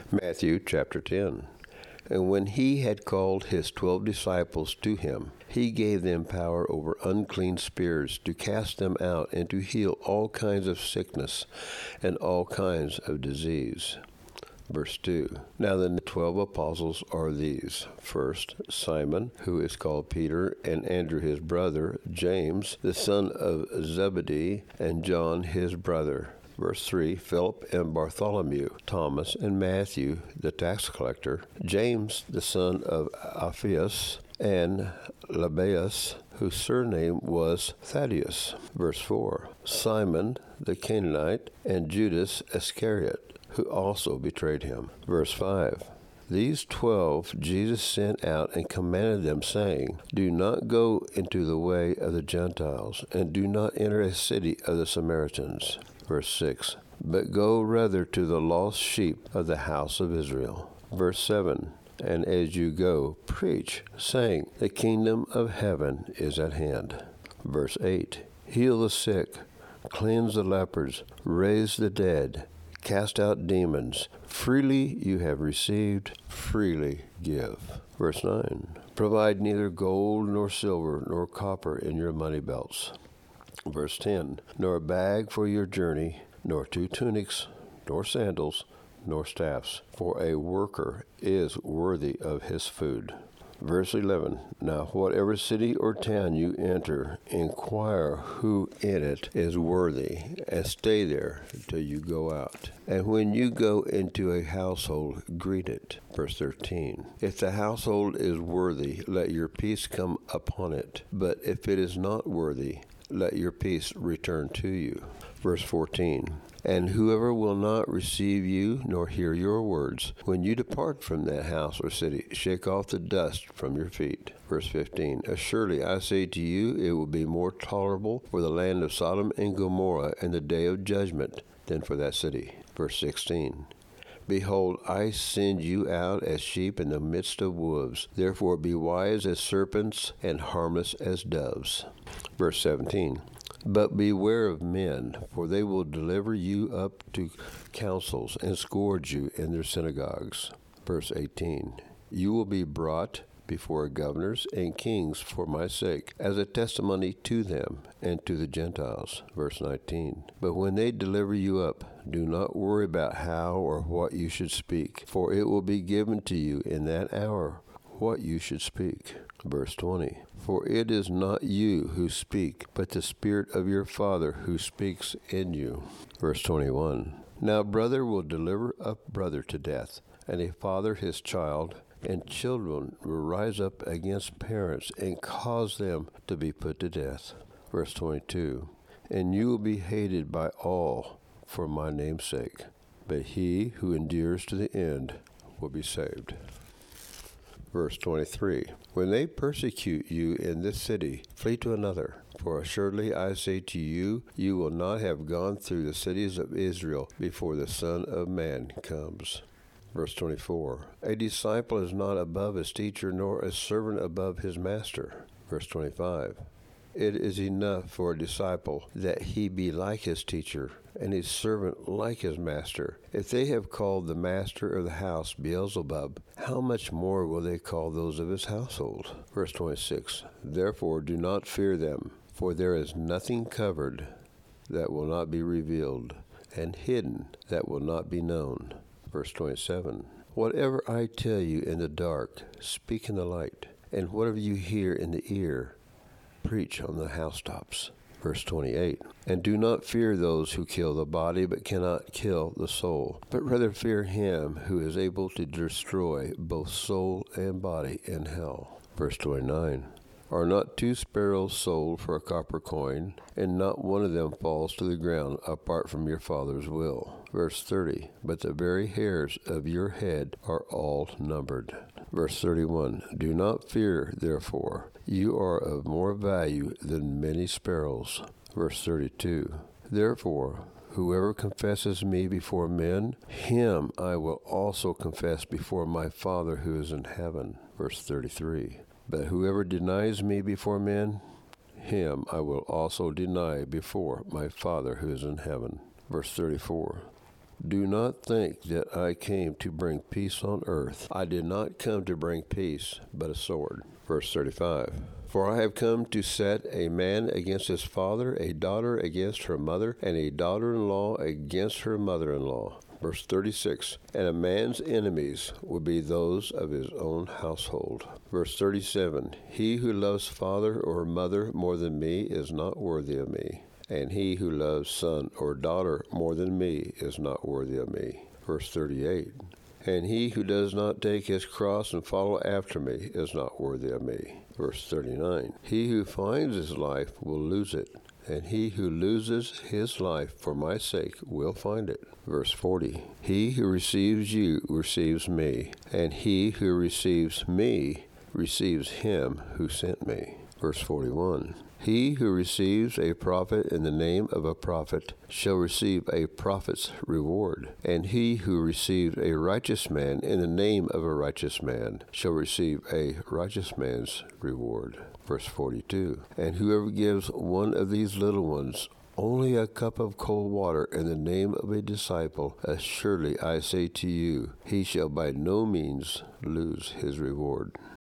Matthew chapter 10. And when he had called his 12 disciples to him, he gave them power over unclean spirits to cast them out and to heal all kinds of sickness and all kinds of disease. Verse 2. Now the 12 apostles are these. First, Simon, who is called Peter, and Andrew his brother, James, the son of Zebedee, and John his brother. Verse 3, Philip and Bartholomew, Thomas and Matthew, the tax collector, James, the son of Alphaeus, and Lebbaeus, whose surname was Thaddeus. Verse 4, Simon the Canaanite, and Judas Iscariot, who also betrayed him. Verse 5, These 12 Jesus sent out and commanded them, saying, Do not go into the way of the Gentiles, and do not enter a city of the Samaritans. Verse 6, But go rather to the lost sheep of the house of Israel. Verse 7, And as you go, preach, saying, The kingdom of heaven is at hand. Verse 8, Heal the sick, cleanse the lepers, raise the dead, cast out demons. Freely you have received, freely give. Verse 9, Provide neither gold nor silver nor copper in your money belts. Verse 10, Nor a bag for your journey, nor 2 tunics, nor sandals, nor staffs, for a worker is worthy of his food. Verse 11, Now whatever city or town you enter, inquire who in it is worthy, and stay there till you go out. And when you go into a household, greet it. Verse 13, If the household is worthy, let your peace come upon it. But if it is not worthy, let your peace return to you. Verse 14, And whoever will not receive you nor hear your words, when you depart from that house or city, shake off the dust from your feet. Verse 15, Surely I say to you, it will be more tolerable for the land of Sodom and Gomorrah in the day of judgment than for that city. Verse 16, Behold, I send you out as sheep in the midst of wolves. Therefore be wise as serpents and harmless as doves. Verse 17, But beware of men, for they will deliver you up to councils and scourge you in their synagogues. Verse 18, You will be brought before governors and kings for my sake, as a testimony to them and to the Gentiles. Verse 19, But when they deliver you up, do not worry about how or what you should speak, for it will be given to you in that hour what you should speak. Verse 20, For it is not you who speak, but the Spirit of your Father who speaks in you. Verse 21, Now brother will deliver up brother to death, and a father his child, and children will rise up against parents and cause them to be put to death. Verse 22, And you will be hated by all for my name's sake, but he who endures to the end will be saved. Verse 23, When they persecute you in this city, flee to another. For assuredly I say to you, you will not have gone through the cities of Israel before the Son of Man comes. Verse 24, A disciple is not above his teacher, nor a servant above his master. Verse 25, It is enough for a disciple that he be like his teacher, and his servant like his master. If they have called the master of the house Beelzebub, how much more will they call those of his household? Verse 26, Therefore do not fear them, for there is nothing covered that will not be revealed, and hidden that will not be known. Verse 27, Whatever I tell you in the dark, speak in the light, and whatever you hear in the ear, preach on the housetops. Verse 28, And do not fear those who kill the body, but cannot kill the soul, but rather fear him who is able to destroy both soul and body in hell. Verse 29, Are not 2 sparrows sold for a copper coin, and not one of them falls to the ground apart from your Father's will? Verse 30, But the very hairs of your head are all numbered. Verse 31, Do not fear, therefore, you are of more value than many sparrows. Verse 32, Therefore, whoever confesses me before men, him I will also confess before my Father who is in heaven. Verse 33, But whoever denies me before men, him I will also deny before my Father who is in heaven. Verse 34, Do not think that I came to bring peace on earth. I did not come to bring peace, but a sword. Verse 35. For I have come to set a man against his father, a daughter against her mother, and a daughter-in-law against her mother-in-law. Verse 36, and a man's enemies will be those of his own household. Verse 37, he who loves father or mother more than me is not worthy of me, and he who loves son or daughter more than me is not worthy of me. Verse 38, and he who does not take his cross and follow after me is not worthy of me. Verse 39, he who finds his life will lose it, and he who loses his life for my sake will find it. Verse 40, he who receives you receives me, and he who receives me receives him who sent me. Verse 41, he who receives a prophet in the name of a prophet shall receive a prophet's reward, and he who receives a righteous man in the name of a righteous man shall receive a righteous man's reward. Verse 42, and whoever gives one of these little ones only a cup of cold water in the name of a disciple, assuredly I say to you, he shall by no means lose his reward.